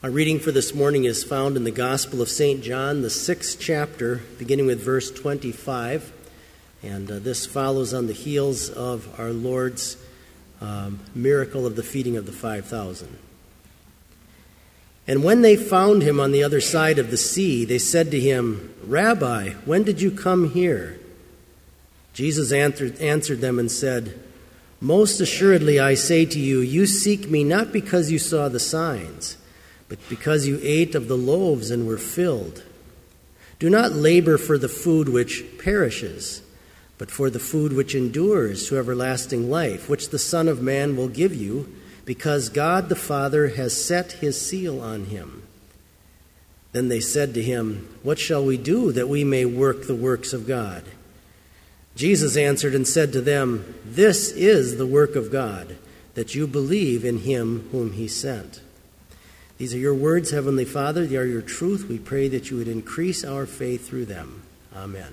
Our reading for this morning is found in the Gospel of St. John, the 6th chapter, beginning with verse 25. And this follows on the heels of our Lord's miracle of the feeding of the 5,000. And when they found him on the other side of the sea, they said to him, "Rabbi, when did you come here?" Jesus answered them and said, "Most assuredly I say to you, you seek me not because you saw the signs, but because you ate of the loaves and were filled. Do not labor for the food which perishes, but for the food which endures to everlasting life, which the Son of Man will give you, because God the Father has set his seal on him." Then they said to him, "What shall we do that we may work the works of God?" Jesus answered and said to them, "This is the work of God, that you believe in him whom he sent." These are your words, Heavenly Father. They are your truth. We pray that you would increase our faith through them. Amen.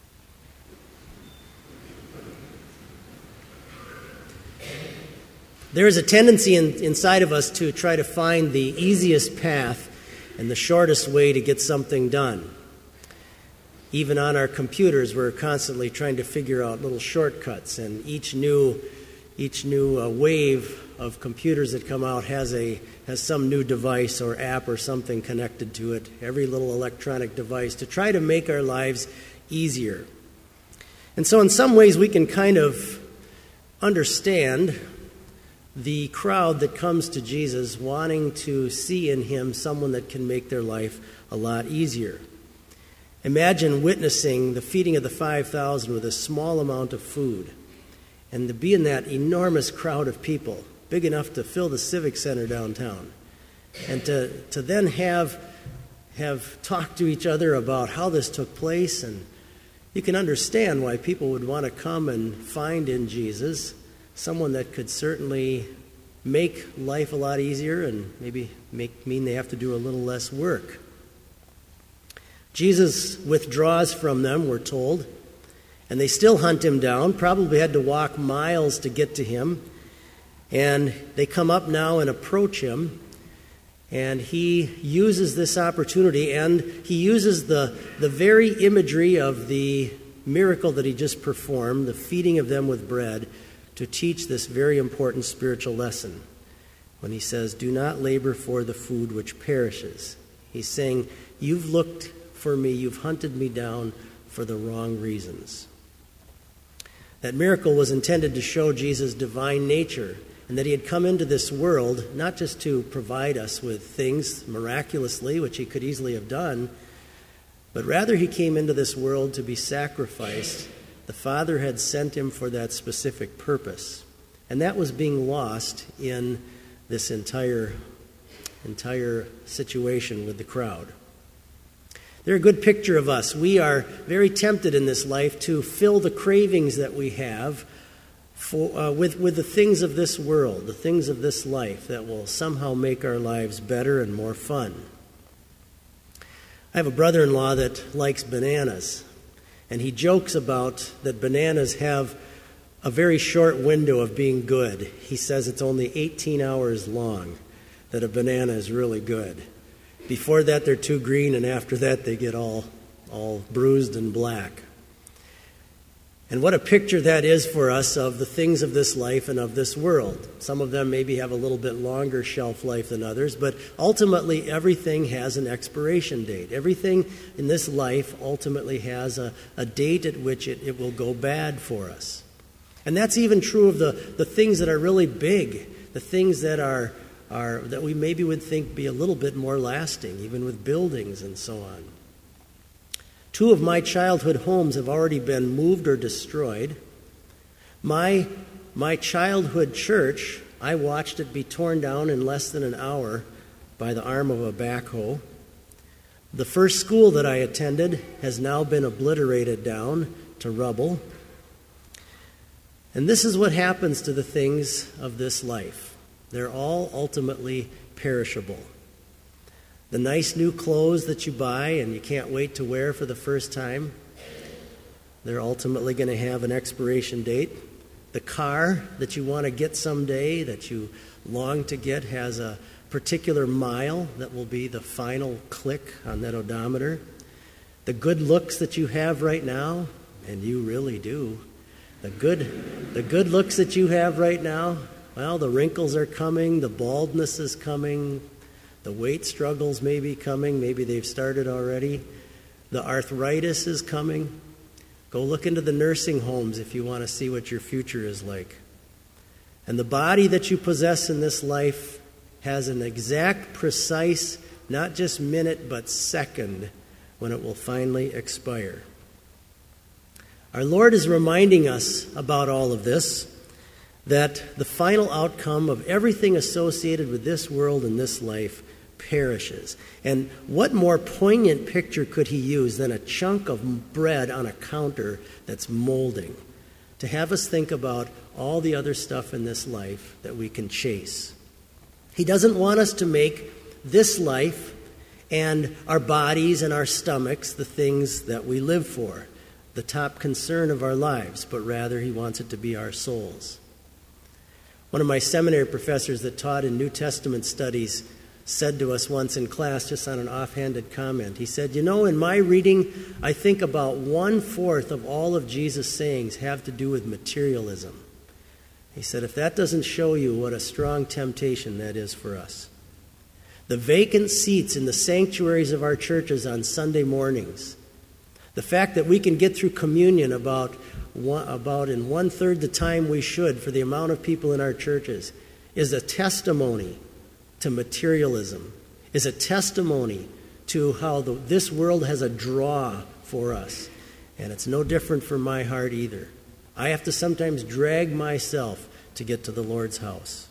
There is a tendency inside of us to try to find the easiest path and the shortest way to get something done. Even on our computers, we're constantly trying to figure out little shortcuts, and each new wave of computers that come out has some new device or app or something connected to it, every little electronic device, to try to make our lives easier. And so in some ways we can kind of understand the crowd that comes to Jesus wanting to see in him someone that can make their life a lot easier. Imagine witnessing the feeding of the 5,000 with a small amount of food, and to be in that enormous crowd of people, big enough to fill the Civic Center downtown, and to then have talked to each other about how this took place. And you can understand why people would want to come and find in Jesus someone that could certainly make life a lot easier and maybe mean they have to do a little less work. Jesus withdraws from them, we're told, and they still hunt him down, probably had to walk miles to get to him. And they come up now and approach him, and he uses this opportunity, and he uses the very imagery of the miracle that he just performed, the feeding of them with bread, to teach this very important spiritual lesson. When he says, "Do not labor for the food which perishes." He's saying, you've looked for me, you've hunted me down for the wrong reasons. That miracle was intended to show Jesus' divine nature, and that he had come into this world not just to provide us with things miraculously, which he could easily have done, but rather he came into this world to be sacrificed. The Father had sent him for that specific purpose, and that was being lost in this entire situation with the crowd. They're a good picture of us. We are very tempted in this life to fill the cravings that we have with the things of this world, the things of this life that will somehow make our lives better and more fun. I have a brother-in-law that likes bananas, and he jokes about that bananas have a very short window of being good. He says it's only 18 hours long that a banana is really good. Before that, they're too green, and after that, they get all bruised and black. And what a picture that is for us of the things of this life and of this world. Some of them maybe have a little bit longer shelf life than others, but ultimately everything has an expiration date. Everything in this life ultimately has a date at which it will go bad for us. And that's even true of the things that are really big, the things that are that we maybe would think be a little bit more lasting, even with buildings and so on. 2 of my childhood homes have already been moved or destroyed. My childhood church, I watched it be torn down in less than an hour by the arm of a backhoe. The first school that I attended has now been obliterated down to rubble. And this is what happens to the things of this life. They're all ultimately perishable. The nice new clothes that you buy and you can't wait to wear for the first time, they're ultimately going to have an expiration date. The car that you want to get someday, that you long to get, has a particular mile that will be the final click on that odometer, the good looks that you have right now, and you really do, the good looks that you have right now, well, the wrinkles are coming, the baldness is coming, the weight struggles may be coming, maybe they've started already, the arthritis is coming. Go look into the nursing homes if you want to see what your future is like. And the body that you possess in this life has an exact, precise, not just minute, but second when it will finally expire. Our Lord is reminding us about all of this, that the final outcome of everything associated with this world and this life perishes. And what more poignant picture could he use than a chunk of bread on a counter that's molding, to have us think about all the other stuff in this life that we can chase. He doesn't want us to make this life and our bodies and our stomachs the things that we live for, the top concern of our lives, but rather he wants it to be our souls. One of my seminary professors that taught in New Testament studies said to us once in class, just on an offhanded comment, he said, in my reading, I think about 1/4 of all of Jesus' sayings have to do with materialism. He said, if that doesn't show you what a strong temptation that is for us. The vacant seats in the sanctuaries of our churches on Sunday mornings, the fact that we can get through communion about in 1/3 the time we should for the amount of people in our churches, is a testimony to materialism, is a testimony to how this world has a draw for us. And it's no different for my heart either. I have to sometimes drag myself to get to the Lord's house.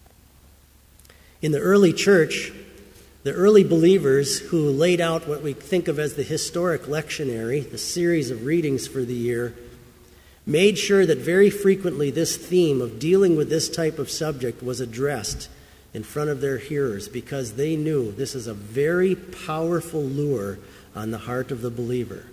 In the early church, the early believers who laid out what we think of as the historic lectionary, the series of readings for the year, made sure that very frequently this theme of dealing with this type of subject was addressed in front of their hearers, because they knew this is a very powerful lure on the heart of the believer.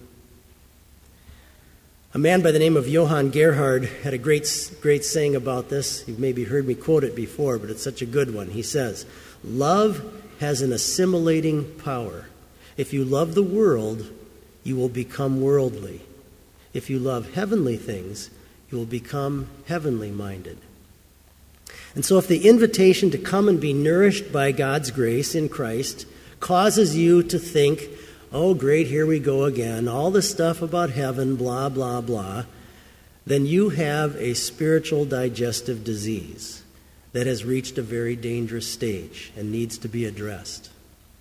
A man by the name of Johann Gerhard had a great saying about this. You've maybe heard me quote it before, but it's such a good one. He says, "Love has an assimilating power. If you love the world, you will become worldly. If you love heavenly things, you will become heavenly minded." And so if the invitation to come and be nourished by God's grace in Christ causes you to think, oh, great, here we go again, all this stuff about heaven, blah, blah, blah, then you have a spiritual digestive disease that has reached a very dangerous stage and needs to be addressed.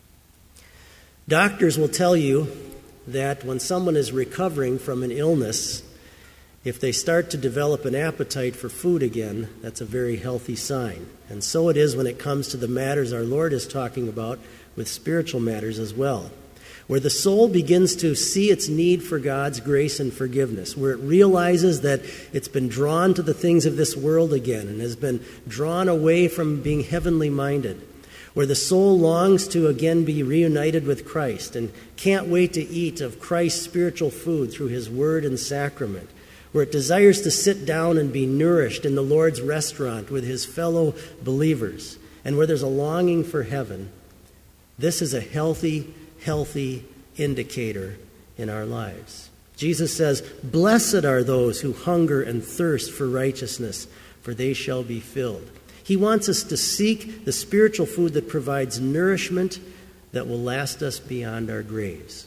Doctors will tell you that when someone is recovering from an illness, if they start to develop an appetite for food again, that's a very healthy sign. And so it is when it comes to the matters our Lord is talking about with spiritual matters as well, where the soul begins to see its need for God's grace and forgiveness, where it realizes that it's been drawn to the things of this world again and has been drawn away from being heavenly minded, where the soul longs to again be reunited with Christ and can't wait to eat of Christ's spiritual food through his word and sacrament, where it desires to sit down and be nourished in the Lord's restaurant with his fellow believers, and where there's a longing for heaven. This is a healthy indicator in our lives. Jesus says, "Blessed are those who hunger and thirst for righteousness, for they shall be filled." He wants us to seek the spiritual food that provides nourishment that will last us beyond our graves.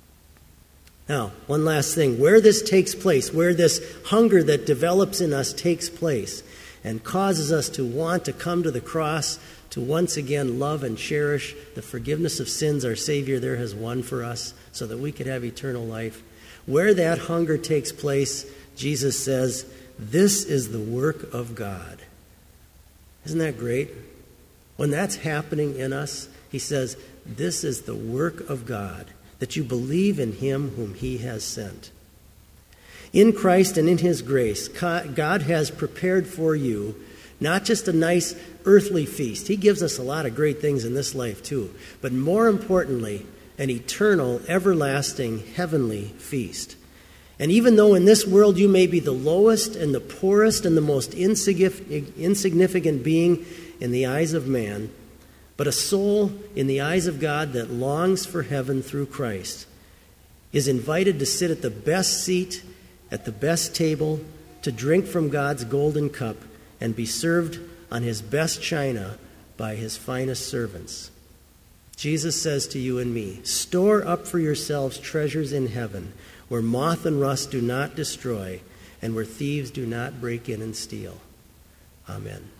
Now, one last thing. Where this takes place, where this hunger that develops in us takes place and causes us to want to come to the cross, to once again love and cherish the forgiveness of sins our Savior there has won for us so that we could have eternal life. Where that hunger takes place, Jesus says, this is the work of God. Isn't that great? When that's happening in us, he says, this is the work of God, that you believe in him whom he has sent. In Christ and in his grace, God has prepared for you not just a nice earthly feast. He gives us a lot of great things in this life too. But more importantly, an eternal, everlasting, heavenly feast. And even though in this world you may be the lowest and the poorest and the most insignificant being in the eyes of man, But a soul in the eyes of God that longs for heaven through Christ is invited to sit at the best seat, at the best table, to drink from God's golden cup and be served on his best china by his finest servants. Jesus says to you and me, store up for yourselves treasures in heaven, where moth and rust do not destroy, and where thieves do not break in and steal. Amen.